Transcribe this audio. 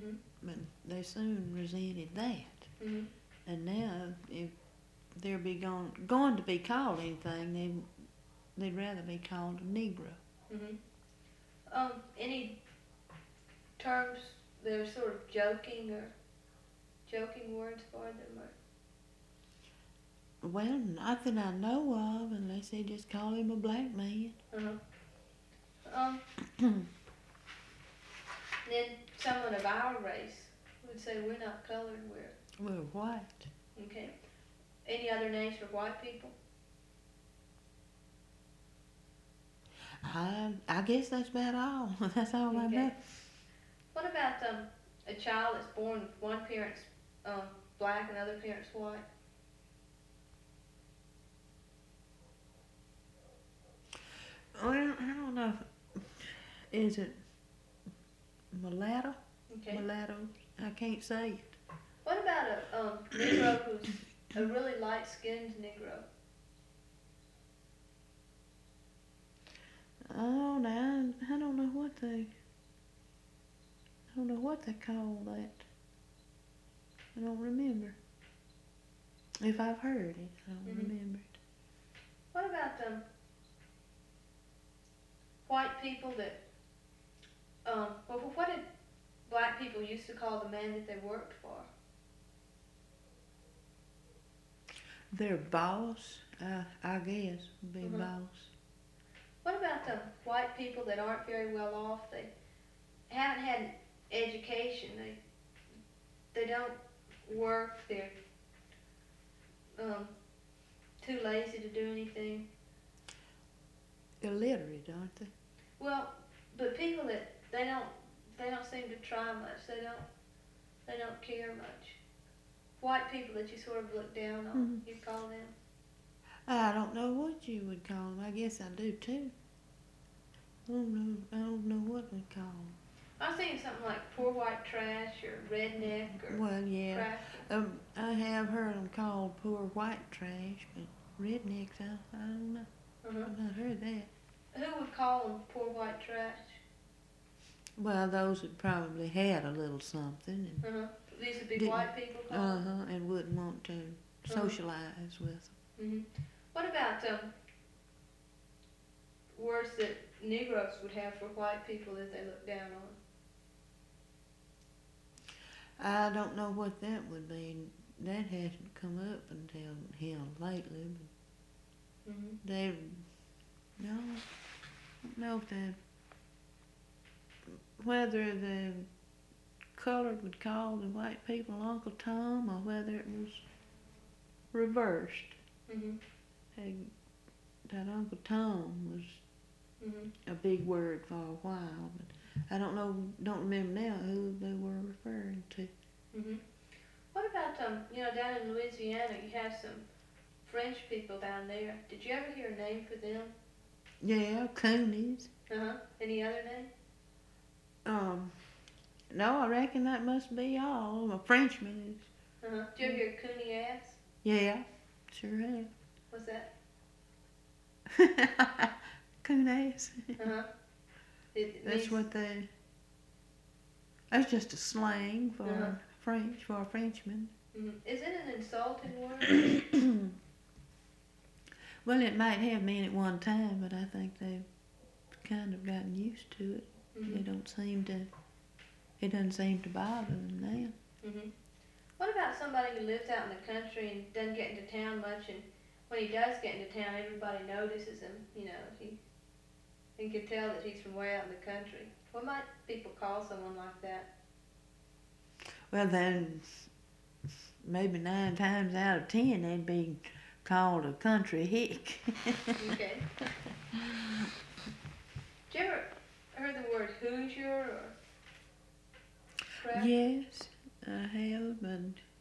But they soon resented that. And now, if they're going to be called anything, they'd rather be called a Negro. Any terms that are sort of joking words for them? Well, not that I know of, unless they just call him a black man. Then someone of our race would say we're not colored, We're white. okay. Any other names for white people? I guess that's about all. That's all I know. What about a child that's born with one parent's black and other parent's white? Well, I don't know. Is it mulatto? Okay. Mulatto? I can't say it. What about a Negro who's a really light-skinned Negro? Oh, now I don't know what they call that. I don't remember. If I've heard it, I don't remember it. What about white people that what did black people used to call the man that they worked for? Their boss, I guess, would be boss. What about the white people that aren't very well off? They haven't had an education. They don't work. They're too lazy to do anything. Illiterate, aren't they? Well, but people that they don't seem to try much. They don't care much. White people that you sort of look down on, you call them? I don't know what you would call them. I guess I do too. I don't know what we call them. I was thinking something like poor white trash or redneck or well, yeah. cracker. I have heard them called poor white trash, but rednecks, I don't know. I've not heard that. Who would call them poor white trash? Well, those that probably had a little something. And These would be white people called? And wouldn't want to socialize with them. What about words that Negroes would have for white people that they look down on? I don't know what that would be. That hasn't come up until here lately. But they, no, I don't know if whether the colored would call the white people Uncle Tom or whether it was reversed. That Uncle Tom was a big word for a while, but I don't remember now who they were referring to. What about down in Louisiana you have some French people down there. Did you ever hear a name for them? Yeah, coonies. Any other name? No, I reckon that must be all. A Frenchman is. Did you ever hear cooney ass? Yeah, sure have. What's that? Coon ass. That's just a slang for French, for a Frenchman. Is it an insulting word? Well, it might have been at one time, but I think they've kind of gotten used to it. It doesn't seem to bother them now. What about somebody who lives out in the country and doesn't get into town much, and when he does get into town, everybody notices him? You can tell that he's from way out in the country. What might people call someone like that? Well, then, maybe 9 times out of 10, they'd be called a country hick. Okay. Did you ever heard the word Hoosier or crap? Yes, I have, and